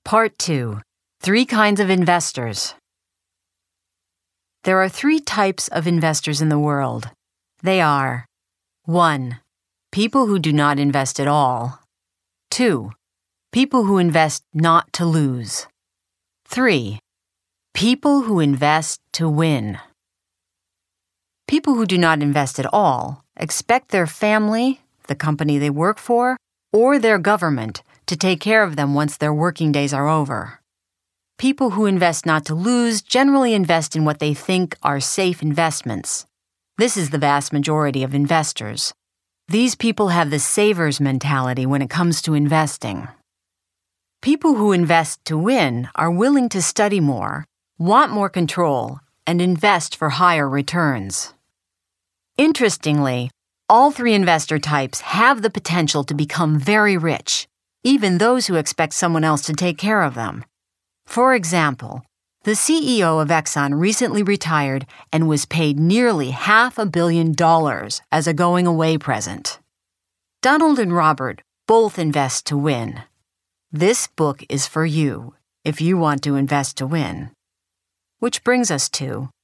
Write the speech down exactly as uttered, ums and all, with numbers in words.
Part two. Three kinds of investors. There are three types of investors in the world. They are: one. People who do not invest at all. two. People who invest not to lose. three. People who invest to win. People who do not invest at all expect their family, the company they work for, or their government to take care of them once their working days are over. People who invest not to lose generally invest in what they think are safe investments. This is the vast majority of investors. These people have the saver's mentality when it comes to investing. People who invest to win are willing to study more, want more control, and invest for higher returns. Interestingly, all three investor types have the potential to become very rich, even those who expect someone else to take care of them. For example, the C E O of Exxon recently retired and was paid nearly half a billion dollars as a going-away present. Donald and Robert both invest to win. This book is for you if you want to invest to win. Which brings us to